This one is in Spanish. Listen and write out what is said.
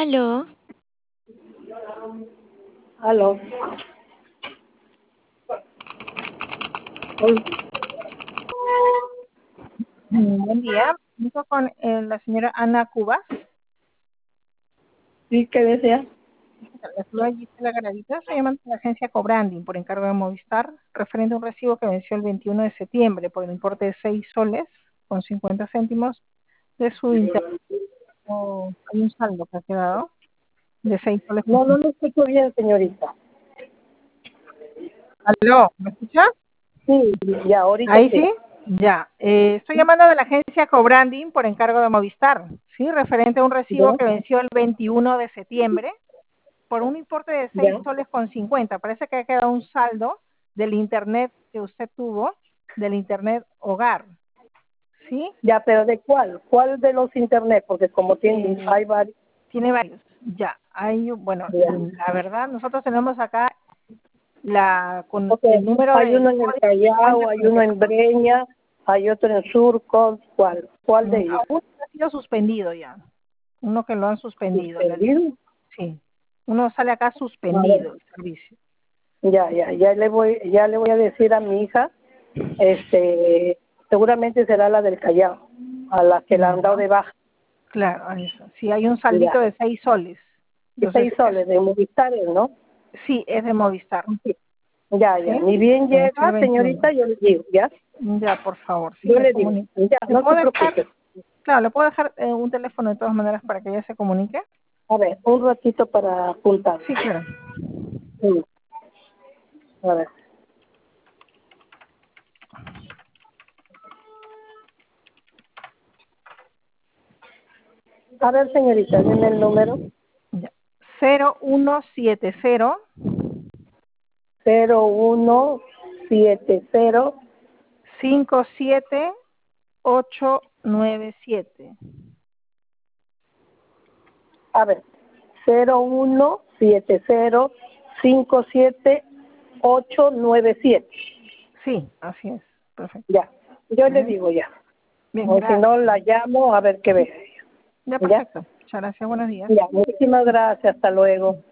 Aló, Aló. Hoy, Buen día. Comunico con la señora Ana Cubas. sí, ¿qué desea? La saluda Gisela Garavita. Estoy llamando a la agencia Cobranding por encargo de Movistar, referente a un recibo que venció el 21 de septiembre por el importe de 6 soles con 50 céntimos de su internet. Hay un saldo que ha quedado de 6 soles. No lo escucho bien, señorita. Aló, ¿me escucha? Sí, ya, ahorita Ahí sí. sí. Ya. Estoy llamando de la agencia Cobranding por encargo de Movistar, ¿sí? Referente a un recibo Ya, que venció el 21 de septiembre por un importe de 6 ya, soles con 50. Parece que ha quedado un saldo del internet que usted tuvo, del internet hogar, ¿sí? ya, pero ¿de cuál? ¿Cuál de los internet? Porque como tienen, hay varios. Tiene varios. Ya, bueno, Ya. la verdad, nosotros tenemos acá con Porque el número hay de uno en el Callao, hay uno en Breña, hay otro en Surco. ¿Cuál? ¿Cuál de ellos? uno ha sido suspendido ya, uno que lo han suspendido. ¿Suspendido? Sí, uno sale acá A ver, suspendido el servicio. ya le voy a decir a mi hija, seguramente será la del Callao, a la que la han dado de baja. Claro, a eso. Sí, hay un saldito Ya. de 6 soles. Y Entonces, 6 soles de Movistar, ¿no? sí, es de Movistar. Sí. Ya, ¿Sí? ni bien Venció el llega, 21. señorita, yo le digo, ¿ya? Ya, por favor, sí, Yo le le digo, comunico. ya, ¿Le no se puedo dejar? preocupe. Claro, le puedo dejar un teléfono de todas maneras para que ella se comunique. A ver, un ratito para apuntar. Sí, claro. Sí. A ver. A ver, señorita, dime el número. Ya. 0170 0170. 57897. A ver, 0170578897. Sí, así es. Perfecto. Ya, yo le Bien, digo ya. bien, O si gracias. no, la llamo a ver qué ve. Ya, ¿Ya? perfecto. Muchas gracias. Buenos días. Ya, muchísimas gracias. Hasta luego.